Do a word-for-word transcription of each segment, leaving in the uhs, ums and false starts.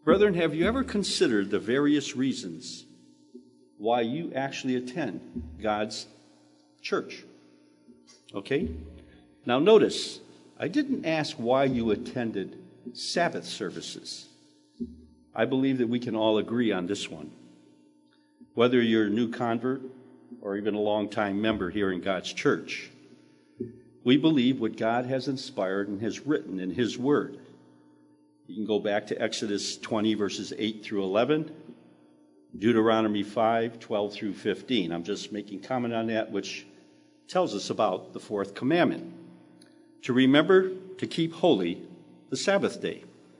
Brethren, have you ever considered the various reasons why you actually attend God's church? Okay? Now notice, I didn't ask why you attended Sabbath services. I believe that we can all agree on this one. Whether you're a new convert or even a long-time member here in God's church, we believe what God has inspired and has written in His Word. You can go back to Exodus twenty, verses eight through eleven, Deuteronomy five, twelve through fifteen. I'm just making comment on that, which tells us about the fourth commandment, to remember to keep holy the Sabbath day.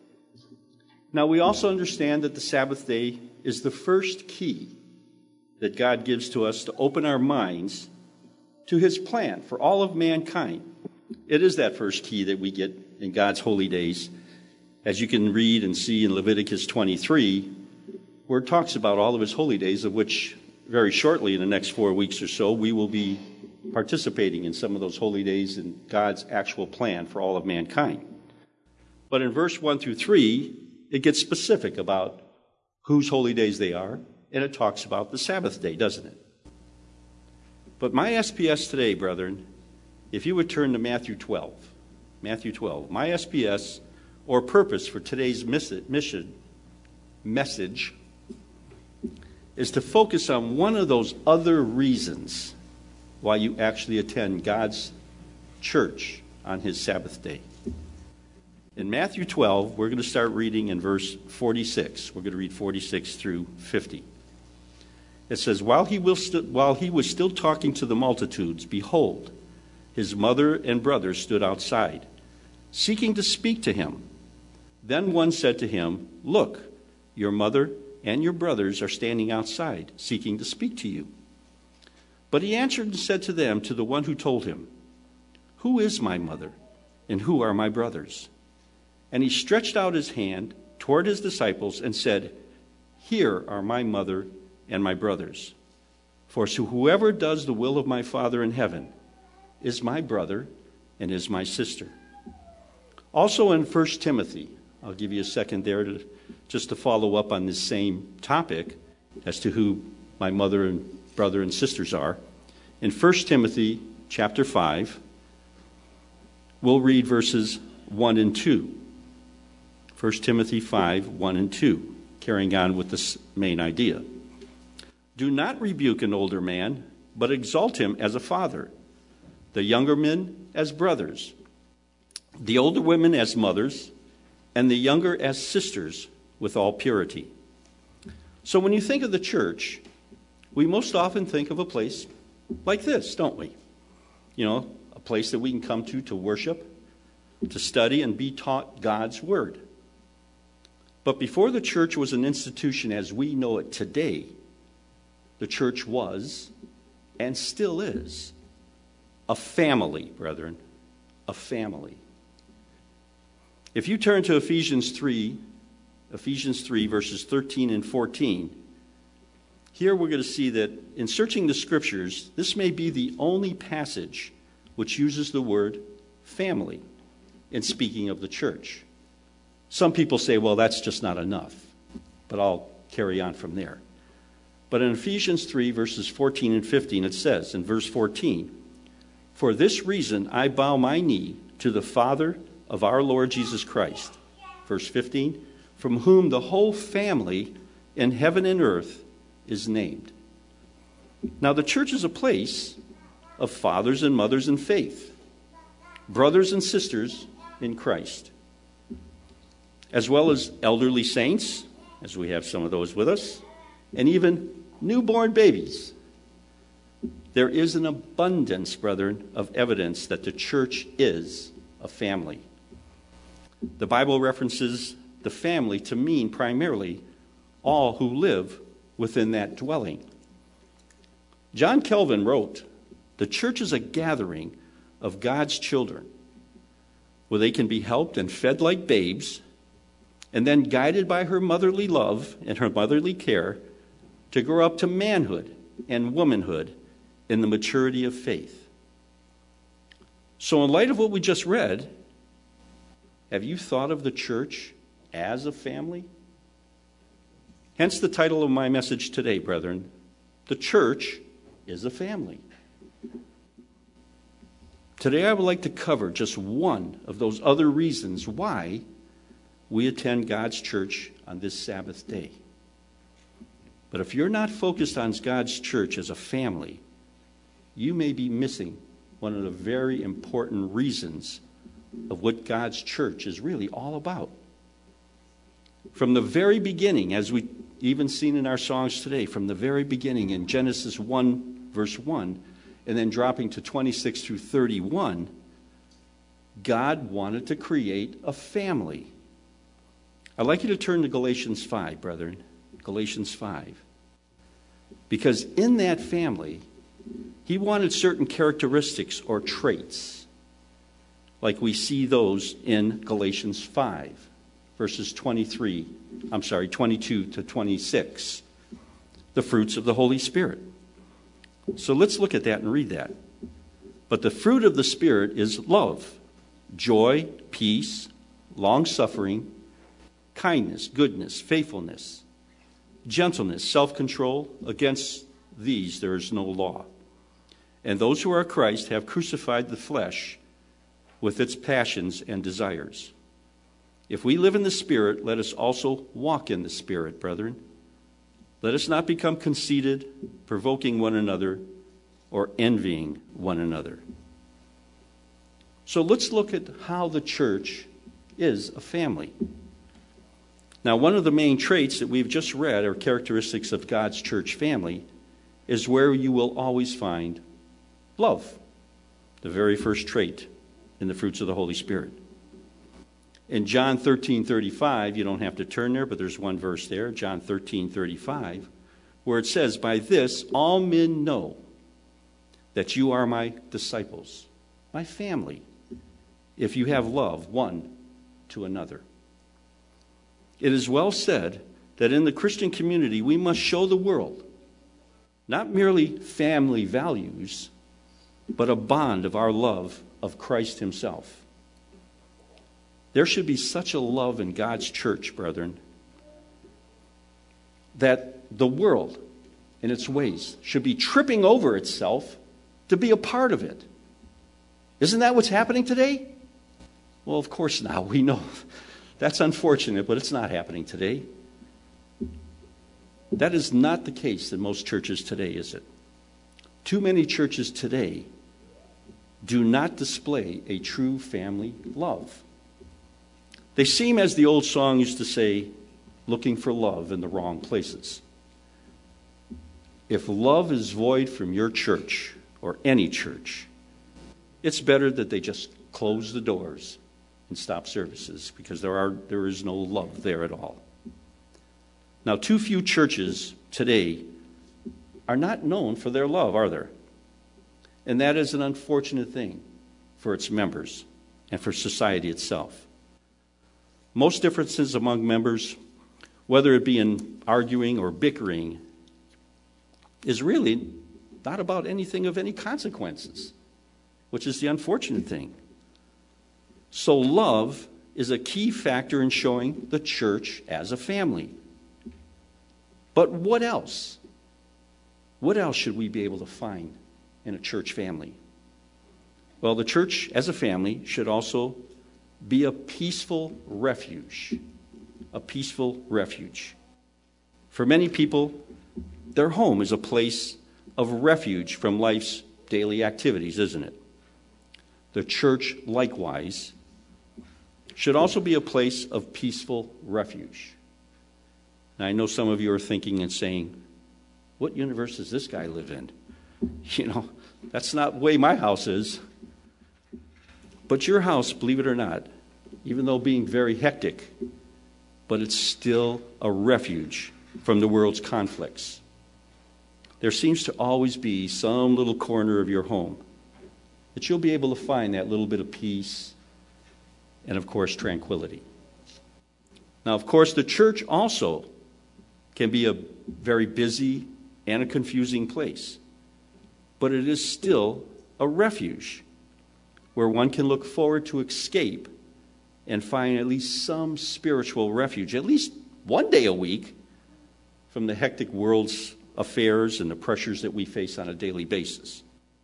Now, we also understand that the Sabbath day is the first key that God gives to us to open our minds to His plan for all of mankind. It is that first key that we get in God's holy days, as you can read and see in Leviticus twenty-three, where it talks about all of His holy days, of which very shortly in the next four weeks or so, we will be participating in some of those holy days in God's actual plan for all of mankind. But in verse one through three, it gets specific about whose holy days they are, and it talks about the Sabbath day, doesn't it? But my S P S today, brethren, if you would turn to Matthew twelve, Matthew twelve, my S P S or purpose for today's mission message is to focus on one of those other reasons why you actually attend God's church on His Sabbath day. In Matthew twelve, we're going to start reading in verse forty-six. We're going to read forty-six through fifty. It says, while he, will st- while he was still talking to the multitudes, behold, his mother and brothers stood outside, seeking to speak to him. Then one said to him, look, your mother and your brothers are standing outside, seeking to speak to you. But he answered and said to them, to the one who told him, who is my mother, and who are my brothers? And he stretched out his hand toward his disciples and said, here are my mother and my brothers. For so whoever does the will of my Father in heaven is my brother and is my sister. Also in First Timothy, I'll give you a second there to just to follow up on this same topic as to who my mother and brother and sisters are. In First Timothy chapter five, we'll read verses one and two. First Timothy five, one and two, carrying on with this main idea. Do not rebuke an older man, but exalt him as a father, the younger men as brothers, the older women as mothers, and the younger as sisters with all purity. So when you think of the church, we most often think of a place like this, don't we? You know, a place that we can come to to worship, to study, and be taught God's word. But before the church was an institution as we know it today, the church was, and still is, a family, brethren, a family. If you turn to Ephesians three, Ephesians three, verses thirteen and fourteen, here we're going to see that in searching the scriptures, this may be the only passage which uses the word family in speaking of the church. Some people say, well, that's just not enough, but I'll carry on from there. But in Ephesians three, verses fourteen and fifteen, it says in verse fourteen, for this reason I bow my knee to the Father of our Lord Jesus Christ. Verse fifteen, from whom the whole family in heaven and earth is named. Now the church is a place of fathers and mothers in faith, brothers and sisters in Christ, as well as elderly saints, as we have some of those with us, and even newborn babies. There is an abundance, brethren, of evidence that the church is a family. The Bible references the family to mean primarily all who live within that dwelling. John Calvin wrote, the church is a gathering of God's children where they can be helped and fed like babes, and then guided by her motherly love and her motherly care to grow up to manhood and womanhood in the maturity of faith. So in light of what we just read, have you thought of the church as a family? Hence the title of my message today, brethren. The church is a family. Today I would like to cover just one of those other reasons why we attend God's church on this Sabbath day. But if you're not focused on God's church as a family, you may be missing one of the very important reasons of what God's church is really all about. From the very beginning, as we even seen in our songs today, from the very beginning in Genesis one, verse one, and then dropping to twenty-six through thirty-one, God wanted to create a family. I'd like you to turn to Galatians five, brethren. Galatians five. Because in that family, he wanted certain characteristics or traits, like we see those in Galatians five, verses twenty-three, I'm sorry, twenty-two to twenty-six, the fruits of the Holy Spirit. So let's look at that and read that. But the fruit of the Spirit is love, joy, peace, long-suffering, kindness, goodness, faithfulness, gentleness, self-control. Against these there is no law. And those who are Christ have crucified the flesh with its passions and desires. If we live in the Spirit, let us also walk in the Spirit, brethren. Let us not become conceited, provoking one another, or envying one another. So let's look at how the church is a family. Now, one of the main traits that we've just read, or characteristics of God's church family, is where you will always find love, the very first trait in the fruits of the Holy Spirit. In John thirteen thirty-five, you don't have to turn there, but there's one verse there, John thirteen thirty-five, where it says, "By this all men know that you are my disciples, my family, if you have love one to another." It is well said that in the Christian community we must show the world not merely family values, but a bond of our love of Christ himself. There should be such a love in God's church, brethren, that the world in its ways should be tripping over itself to be a part of it. Isn't that what's happening today? Well, of course not. We know that's unfortunate, but it's not happening today. That is not the case in most churches today, is it? Too many churches today do not display a true family love. They seem, as the old song used to say, looking for love in the wrong places. If love is void from your church or any church, it's better that they just close the doors and stop services, because there are there is no love there at all. Now, too few churches today are not known for their love, are there? And that is an unfortunate thing for its members and for society itself. Most differences among members, whether it be in arguing or bickering, is really not about anything of any consequences, which is the unfortunate thing. So love is a key factor in showing the church as a family. But what else? What else should we be able to find in a church family? Well, the church as a family should also be a peaceful refuge. A peaceful refuge. For many people, their home is a place of refuge from life's daily activities, isn't it? The church, likewise, should also be a place of peaceful refuge. Now, I know some of you are thinking and saying, what universe does this guy live in? You know, that's not the way my house is. But your house, believe it or not, even though being very hectic, but it's still a refuge from the world's conflicts. There seems to always be some little corner of your home that you'll be able to find that little bit of peace and, of course, tranquility. Now, of course, the church also can be a very busy and a confusing place, but it is still a refuge where one can look forward to escape and find at least some spiritual refuge, at least one day a week, from the hectic world's affairs and the pressures that we face on a daily basis.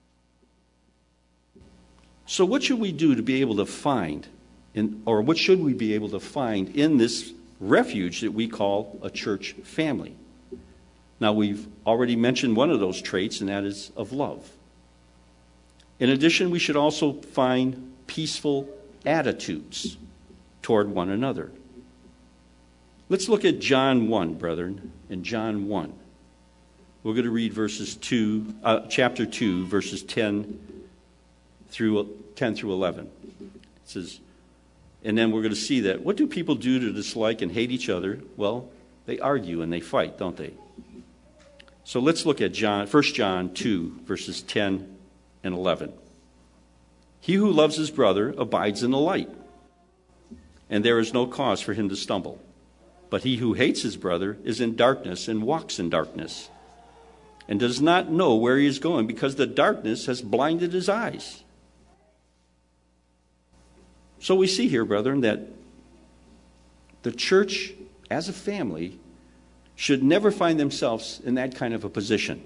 So what should we do to be able to find, in, or what should we be able to find in this refuge that we call a church family? Now, we've already mentioned one of those traits, and that is of love. In addition, we should also find peaceful attitudes toward one another. Let's look at John one, brethren, in John one. We're going to read verses two, uh, chapter two, verses ten through ten through eleven. It says, and then we're going to see that. What do people do to dislike and hate each other? Well, they argue and they fight, don't they? So let's look at John, First John two, verses ten and eleven. He who loves his brother abides in the light, and there is no cause for him to stumble. But he who hates his brother is in darkness and walks in darkness, and does not know where he is going, because the darkness has blinded his eyes. So we see here, brethren, that the church as a family should never find themselves in that kind of a position.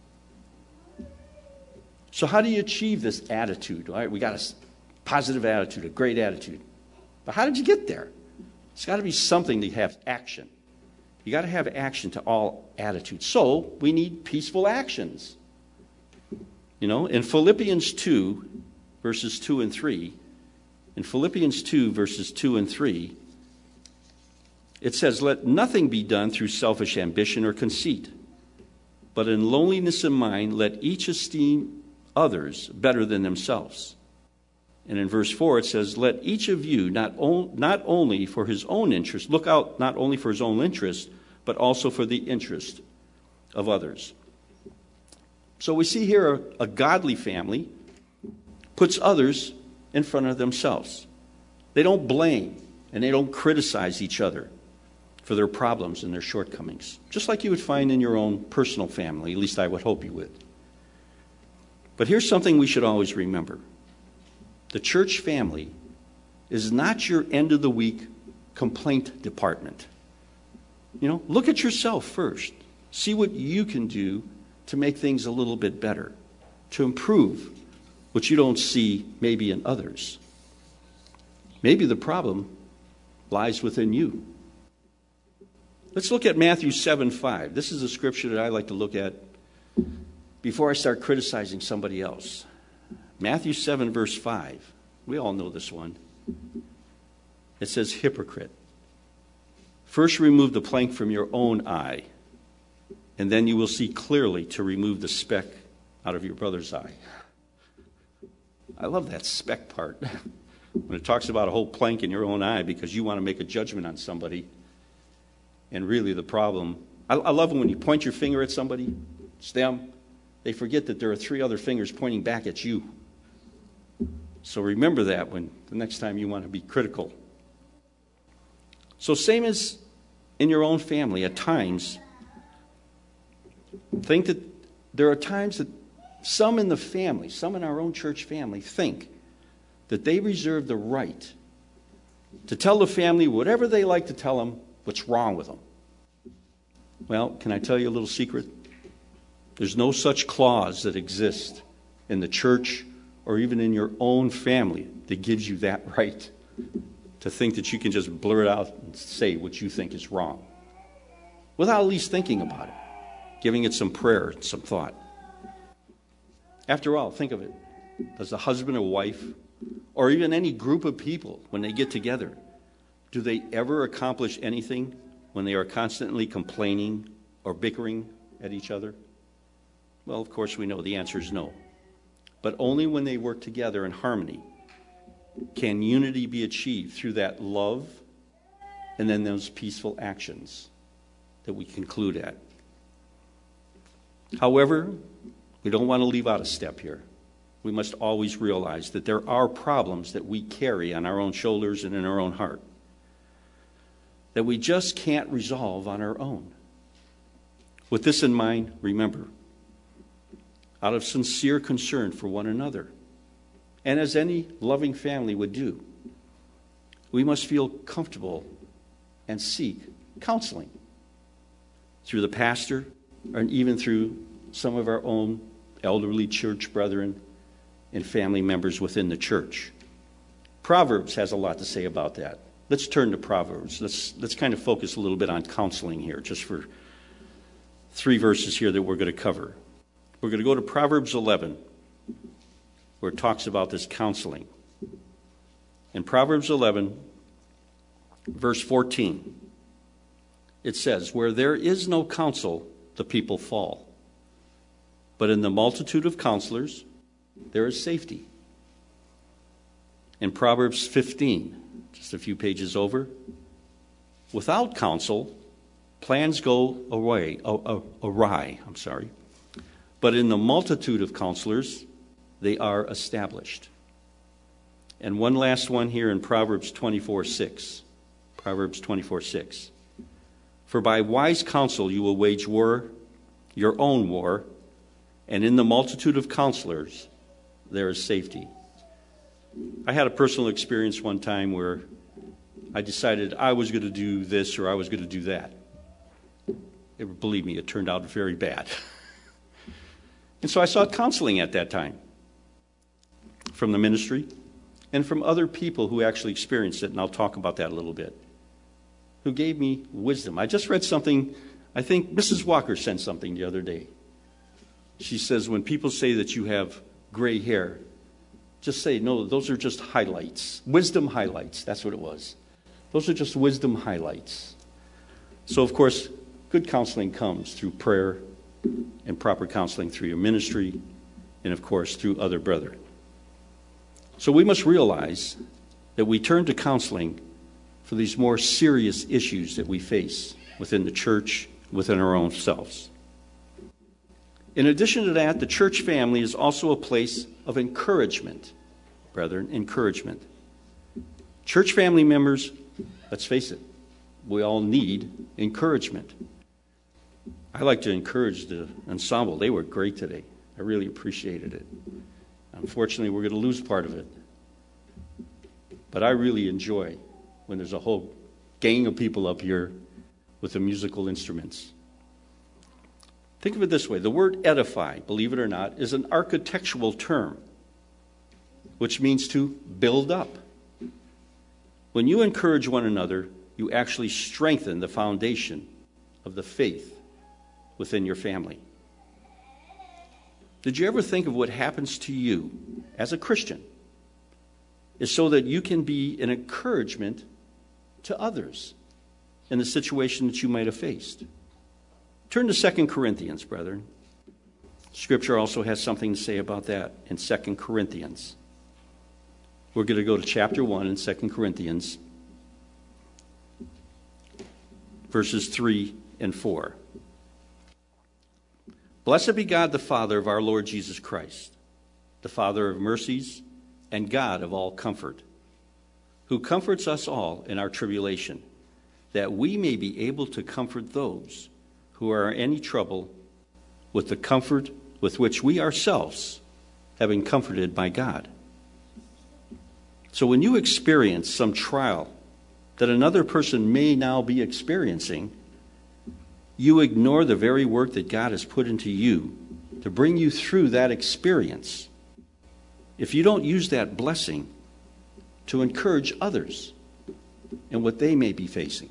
So how do you achieve this attitude? All right, we got a positive attitude, a great attitude. But how did you get there? It's got to be something to have action. You got to have action to all attitudes. So we need peaceful actions. You know, in Philippians two, verses two and three, in Philippians two, verses two and three, it says, "Let nothing be done through selfish ambition or conceit, but in lowliness of mind let each esteem others better than themselves." And in verse four it says, "Let each of you not, on, not only for his own interest, look out not only for his own interest, but also for the interest of others." So we see here a, a godly family puts others in front of themselves. They don't blame and they don't criticize each other for their problems and their shortcomings, just like you would find in your own personal family. At least I would hope you would. But here's something we should always remember. The church family is not your end of the week complaint department. You know, look at yourself first. See what you can do to make things a little bit better, to improve what you don't see maybe in others. Maybe the problem lies within you. Let's look at Matthew seven five. This is a scripture that I like to look at before I start criticizing somebody else. Matthew seven, verse five. We all know this one. It says, "Hypocrite, first remove the plank from your own eye, and then you will see clearly to remove the speck out of your brother's eye." I love that speck part. When it talks about a whole plank in your own eye because you want to make a judgment on somebody. And really the problem, I, I love when you point your finger at somebody, it's them, they forget that there are three other fingers pointing back at you. So remember that when the next time you want to be critical. So same as in your own family, at times, think that there are times that some in the family, some in our own church family, think that they reserve the right to tell the family whatever they like to tell them what's wrong with them. Well, can I tell you a little secret? There's no such clause that exists in the church or even in your own family that gives you that right to think that you can just blurt out and say what you think is wrong without at least thinking about it, giving it some prayer and some thought. After all, think of it. Does a husband or wife, or even any group of people, when they get together, do they ever accomplish anything when they are constantly complaining or bickering at each other? Well, of course, we know the answer is no. But only when they work together in harmony can unity be achieved through that love and then those peaceful actions that we conclude at. However, we don't want to leave out a step here. We must always realize that there are problems that we carry on our own shoulders and in our own heart that we just can't resolve on our own. With this in mind, remember, out of sincere concern for one another, and as any loving family would do, we must feel comfortable and seek counseling. through the pastor, and even through some of our own elderly church brethren and family members within the church. Proverbs has a lot to say about that. Let's turn to Proverbs. Let's, let's kind of focus a little bit on counseling here, just for three verses here that we're going to cover. We're going to go to Proverbs eleven, where it talks about this counseling. In Proverbs eleven, verse fourteen, it says, "Where there is no counsel, the people fall. But in the multitude of counselors, there is safety." In Proverbs fifteen, just a few pages over, "Without counsel, plans go away, awry, I'm sorry. But in the multitude of counselors, they are established." And one last one here in Proverbs twenty-four six. Proverbs twenty-four six. "For by wise counsel you will wage war, your own war, and in the multitude of counselors there is safety." I had a personal experience one time where I decided I was going to do this or I was going to do that. It, believe me, it turned out very bad. And so I sought counseling at that time from the ministry and from other people who actually experienced it, and I'll talk about that a little bit, who gave me wisdom. I just read something, I think Missus Walker sent something the other day. She says, when people say that you have gray hair, just say, no, those are just highlights. Wisdom highlights, that's what it was. Those are just wisdom highlights. So, of course, good counseling comes through prayer and proper counseling through your ministry and, of course, through other brethren. So we must realize that we turn to counseling for these more serious issues that we face within the church, within our own selves. In addition to that, the church family is also a place of encouragement, brethren, encouragement. Church family members, let's face it, we all need encouragement. I like to encourage the ensemble. They were great today. I really appreciated it. Unfortunately, we're going to lose part of it. But I really enjoy when there's a whole gang of people up here with the musical instruments. Think of it this way. The word edify, believe it or not, is an architectural term, which means to build up. When you encourage one another, you actually strengthen the foundation of the faith within your family. Did you ever think of what happens to you as a Christian is so that you can be an encouragement to others in the situation that you might have faced? Turn to Second Corinthians, brethren. Scripture also has something to say about that in Second Corinthians. We're going to go to chapter one in Second Corinthians, verses three and four. "Blessed be God the Father of our Lord Jesus Christ, the Father of mercies and God of all comfort, who comforts us all in our tribulation, that we may be able to comfort those who are in any trouble with the comfort with which we ourselves have been comforted by God." So when you experience some trial that another person may now be experiencing, you ignore the very work that God has put into you to bring you through that experience. If you don't use that blessing to encourage others in what they may be facing.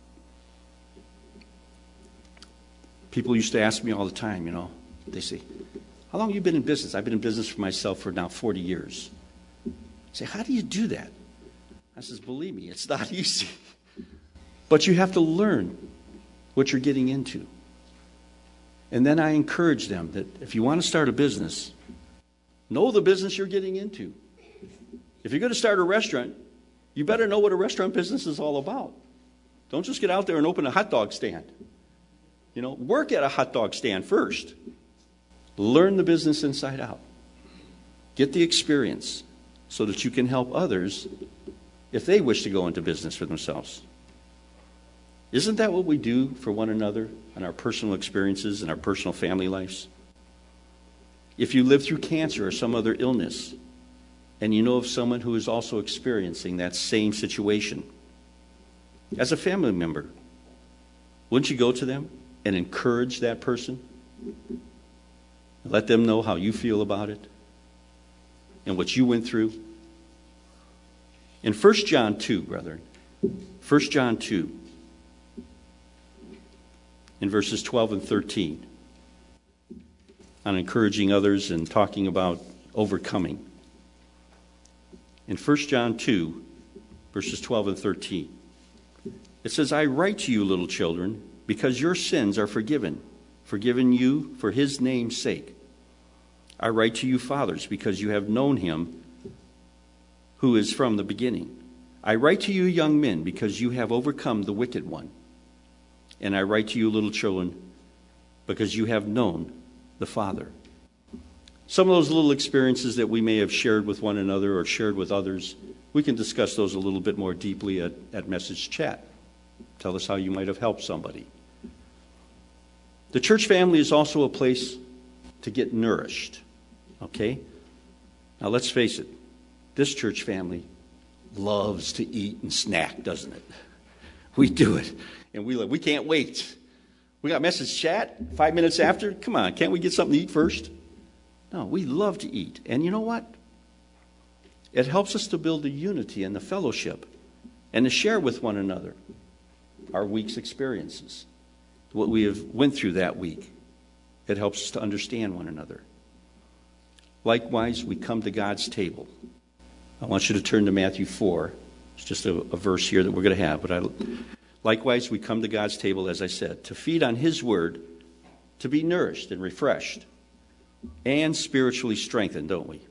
People used to ask me all the time, you know, they say, "How long have you been in business?" I've been in business for myself for now forty years. I say, "How do you do that?" I says, "Believe me, it's not easy. But you have to learn what you're getting into." And then I encourage them that if you want to start a business, know the business you're getting into. If you're going to start a restaurant, you better know what a restaurant business is all about. Don't just get out there and open a hot dog stand. You know, work at a hot dog stand first. Learn the business inside out. Get the experience so that you can help others if they wish to go into business for themselves. Isn't that what we do for one another in our personal experiences and our personal family lives? If you live through cancer or some other illness, and you know of someone who is also experiencing that same situation, as a family member, wouldn't you go to them and encourage that person. Let them know how you feel about it and what you went through. In First John two, brethren, First John two, in verses twelve and thirteen, on encouraging others and talking about overcoming. In First John two, verses twelve and thirteen, it says, I write to you, little children, because your sins are forgiven, forgiven you for his name's sake. I write to you, fathers, because you have known him who is from the beginning. I write to you, young men, because you have overcome the wicked one. And I write to you, little children, because you have known the Father. Some of those little experiences that we may have shared with one another or shared with others, we can discuss those a little bit more deeply at, at Message Chat. Tell us how you might have helped somebody. The church family is also a place to get nourished. Okay? Now let's face it. This church family loves to eat and snack, doesn't it? We do it. And we we can't wait. We got Message Chat five minutes after. Come on, can't we get something to eat first? No, we love to eat. And you know what? It helps us to build the unity and the fellowship and to share with one another our week's experiences, what we have went through that week. It helps us to understand one another. Likewise, we come to God's table. I want you to turn to Matthew four. It's just a, a verse here that we're going to have. But I, likewise, we come to God's table, as I said, to feed on his word, to be nourished and refreshed, and spiritually strengthened, don't we?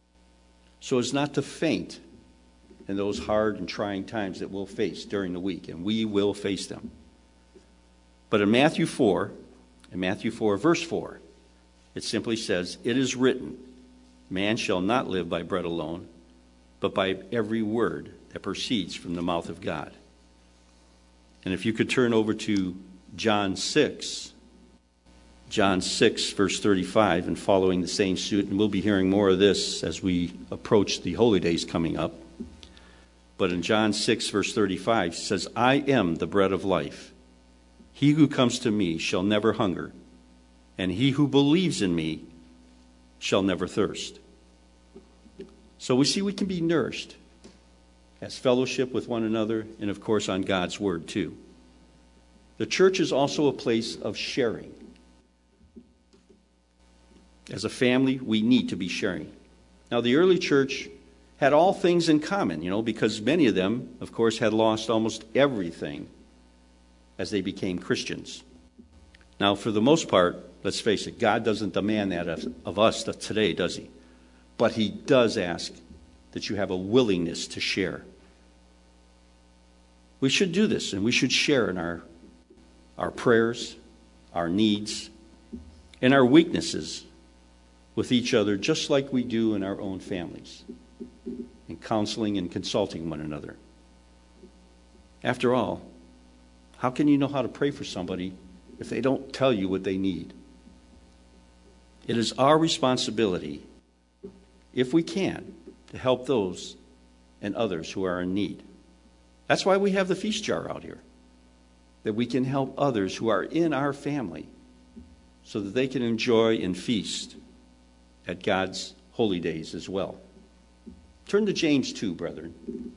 So as not to faint in those hard and trying times that we'll face during the week, and we will face them. But in Matthew four, in Matthew four, verse four, it simply says, it is written, man shall not live by bread alone, but by every word that proceeds from the mouth of God. And if you could turn over to John six, John six, verse thirty-five, and following the same suit, and we'll be hearing more of this as we approach the holy days coming up. But in John six, verse thirty-five, it says, I am the bread of life. He who comes to me shall never hunger, and he who believes in me shall never thirst. So we see we can be nourished as fellowship with one another, and of course on God's word too. The church is also a place of sharing. As a family, we need to be sharing. Now, the early church had all things in common, you know, because many of them, of course, had lost almost everything as they became Christians. Now, for the most part, let's face it, God doesn't demand that of, of us today, does he? But he does ask that you have a willingness to share. We should do this, and we should share in our, our prayers, our needs, and our weaknesses with each other, just like we do in our own families, in counseling and consulting one another. After all, how can you know how to pray for somebody if they don't tell you what they need? It is our responsibility, if we can, to help those and others who are in need. That's why we have the feast jar out here, that we can help others who are in our family so that they can enjoy and feast at God's holy days as well. Turn to James two, brethren.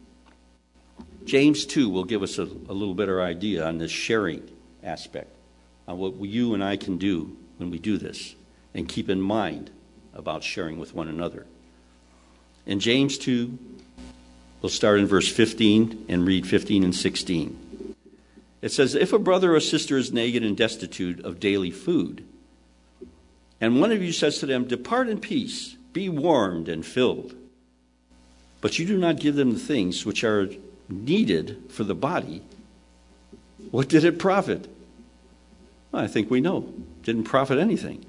James two will give us a, a little better idea on this sharing aspect, on what you and I can do when we do this, and keep in mind about sharing with one another. In James two, we'll start in verse fifteen and read fifteen and sixteen. It says, if a brother or sister is naked and destitute of daily food, and one of you says to them, depart in peace, be warmed and filled, but you do not give them the things which are needed for the body, what did it profit? Well, I think we know. It didn't profit anything.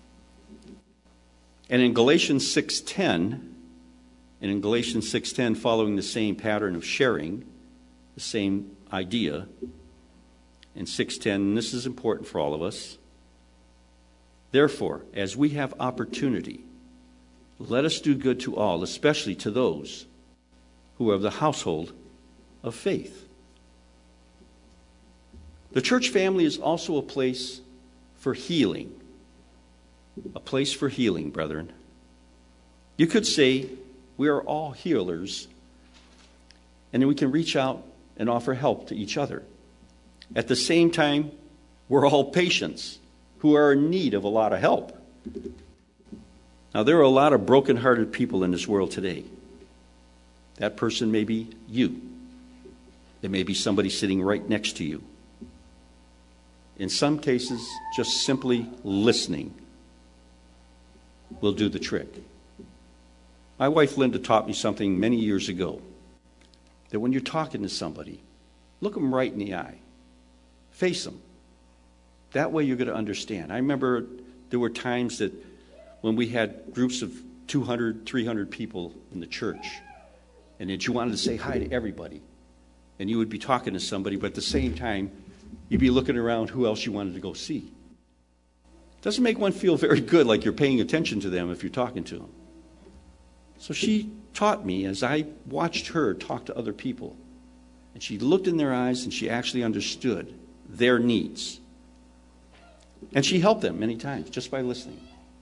And in Galatians six ten, and in Galatians six ten, following the same pattern of sharing, the same idea, in six ten, and this is important for all of us, therefore, as we have opportunity, let us do good to all, especially to those who are of the household of faith. The church family is also a place for healing. A place for healing, brethren. You could say we are all healers, and then we can reach out and offer help to each other. At the same time, we're all patients who are in need of a lot of help. Now, there are a lot of broken-hearted people in this world today. That person may be you. It may be somebody sitting right next to you. In some cases, just simply listening will do the trick. My wife Linda taught me something many years ago, that when you're talking to somebody, look them right in the eye. Face them. That way you're going to understand. I remember there were times that when we had groups of two hundred, three hundred people in the church, and that you wanted to say hi to everybody, and you would be talking to somebody, but at the same time, you'd be looking around who else you wanted to go see. Doesn't make one feel very good, like you're paying attention to them if you're talking to them. So she taught me as I watched her talk to other people, and she looked in their eyes and she actually understood their needs. And she helped them many times just by listening.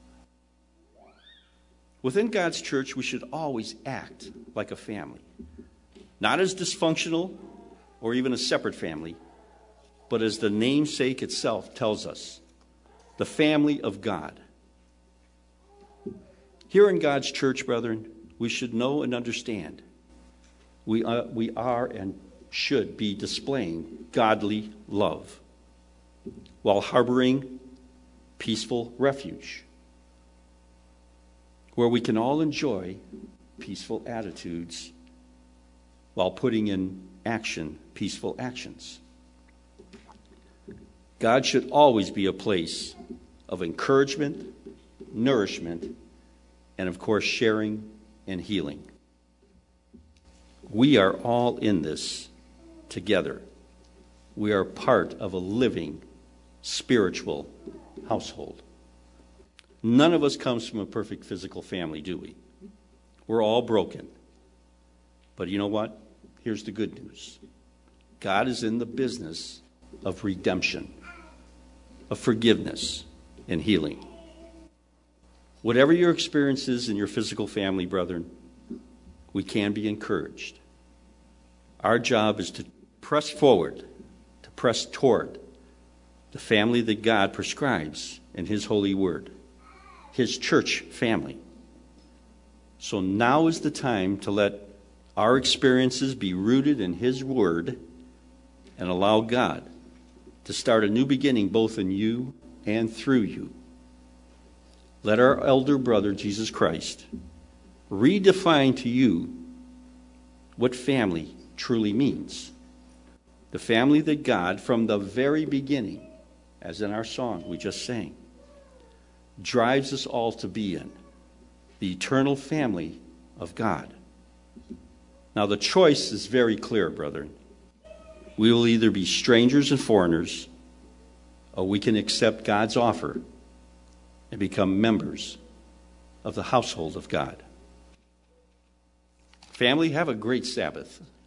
Within God's church, we should always act like a family. Not as dysfunctional or even a separate family, but as the namesake itself tells us, the family of God. Here in God's church, brethren, we should know and understand we are, we are and should be displaying godly love while harboring peaceful refuge, where we can all enjoy peaceful attitudes while putting in action peaceful actions. God should always be a place of encouragement, nourishment, and of course, sharing and healing. We are all in this together. We are part of a living, spiritual household. None of us comes from a perfect physical family, do we? We're all broken. But you know what? Here's the good news. God is in the business of redemption, of forgiveness, and healing. Whatever your experience is in your physical family, brethren, we can be encouraged. Our job is to press forward, to press toward the family that God prescribes in His holy word, His church family. So now is the time to let our experiences be rooted in His word and allow God to start a new beginning both in you and through you. Let our elder brother, Jesus Christ, redefine to you what family truly means. The family that God, from the very beginning, as in our song we just sang, drives us all to be in, the eternal family of God. Now the choice is very clear, brethren. We will either be strangers and foreigners, or we can accept God's offer and become members of the household of God. Family, have a great Sabbath.